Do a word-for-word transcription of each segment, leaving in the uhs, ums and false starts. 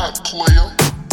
that, player.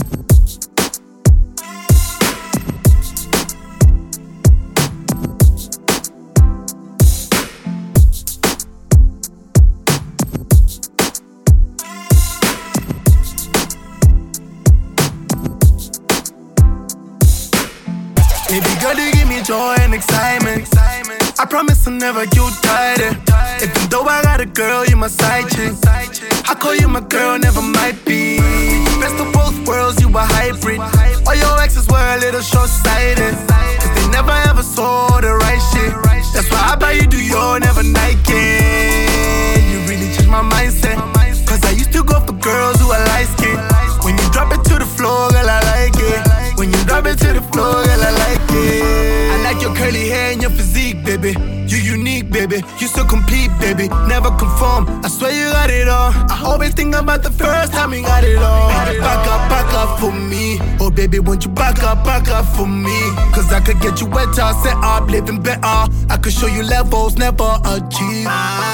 Baby girl, you give me joy and excitement. I promise I'll never get tired. Even though I got a girl, you my side chick. I call you my girl, never might be. Best of both worlds, you a hybrid. All your exes were a little short-sighted, cause they never ever saw the right shit. That's why I buy you Dior, never Nike. You really changed my mindset, cause I used to go for girls who are light-skinned. When you drop it to the floor, girl, I like it. When you drop it to the floor, girl, I like it. I like your curly hair and your physique, baby. You unique, baby. You so complete, baby. Never conform. I swear you got it all. I always think about the first time you got it all. Back up, back up for me. Oh, baby, won't you back up, back up for me? Cause I could get you wetter, set up, living better. I could show you levels never achieved.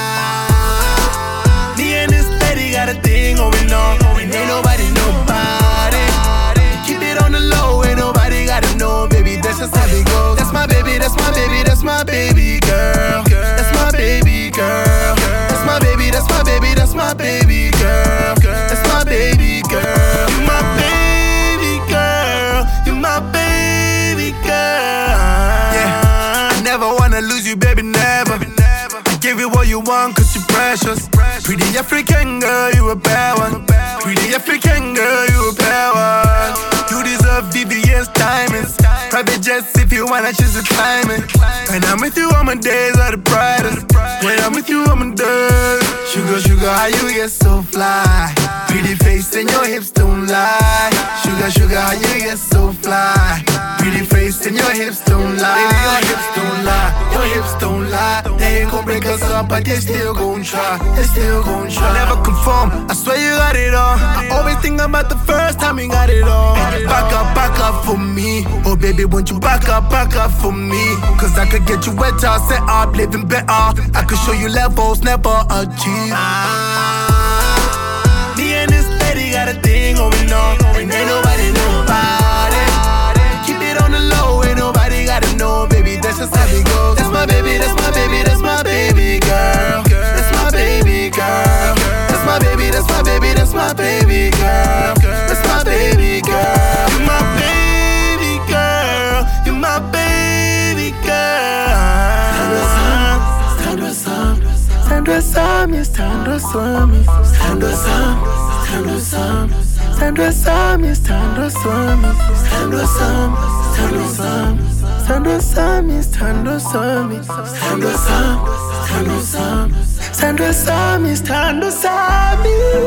Me and this lady got a thing going on, and ain't nobody nobody. Keep it on the low, ain't nobody gotta know, baby. That's just how it goes. That's my baby, that's my baby, that's my baby girl. That's my baby girl. That's my baby, that's my baby, that's my baby girl. That's my baby girl. You my baby girl. You my baby girl. Yeah, I never wanna lose you, baby, never. I give you what you want, cause you're precious. Pretty African girl, you a bad one. Pretty African girl, you a bad one. You deserve V V S diamonds. Private jets if you wanna choose to climb it. When I'm with you, all my days are the brightest. When I'm with you, I'm in dirt. Sugar, sugar, how you get so fly? Pretty face and your hips don't lie. Sugar, sugar, how you get so fly? Pretty face and your hips don't lie. Baby, your hips don't lie. Your hips don't lie. They ain't gon' break us up, but they still gon' try. They still gon' try. Never conform. I swear you got it all. I always think about the first time you got it all. Back up, back up for me. Oh, baby, won't you back up, back up for me? Cause I could get you wetter, set up, living better. I could show you levels never achieved. Me and this lady got a thing going on, and ain't nobody nobody. Keep it on the low, ain't nobody gotta know, baby. That's just how it goes. That's my baby, that's my baby, that's my baby girl. That's my baby girl. That's my baby, that's my baby, that's my baby girl. That's my baby girl. You my baby girl. You my baby girl. Stand with some, stand with some, yes, stand with some, stand with some, stand with some, stand with some, yes, stand with some, stand with some, stand with some, stand with some, yes, stand with some, stand with some, stand with some, stand with some, yes, stand with some.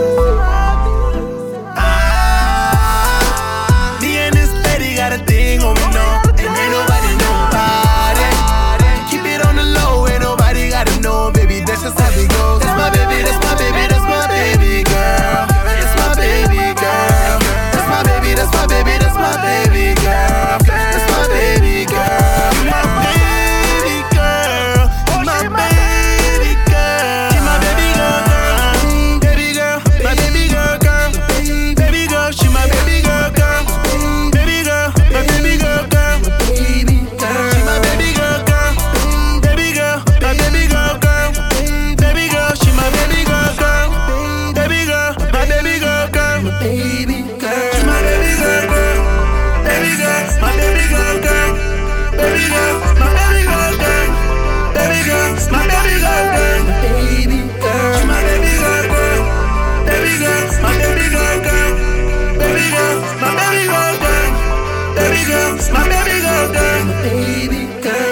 Me and this lady got a thing going on, and ain't nobody nobody. Keep it on the low, ain't nobody gotta know, baby. That's just how it goes. That's my baby, that's my baby, that's my baby girl. That's my baby girl. That's my baby, that's my baby, that's my baby girl. That's my baby girl. You my baby girl. You my baby girl. You my baby girl, girl. Baby girl, my baby girl, girl. Baby girl, she my baby girl, girl. Baby girl, my baby girl, girl. Baby girl, she my baby girl, girl. Baby girl, my baby girl, girl. Baby girl, she my baby girl, girl. Baby girl, my baby girl, girl. Baby girl, she my baby girl, girl. Baby girl, my baby girl, girl. Baby girl, my baby girl, girl. Baby girl, my baby girl, girl. Baby girl, she my baby girl, girl. Baby girl, my baby girl, girl. Baby girl, my baby girl, girl. Baby girl, my baby girl, girl. Baby girl.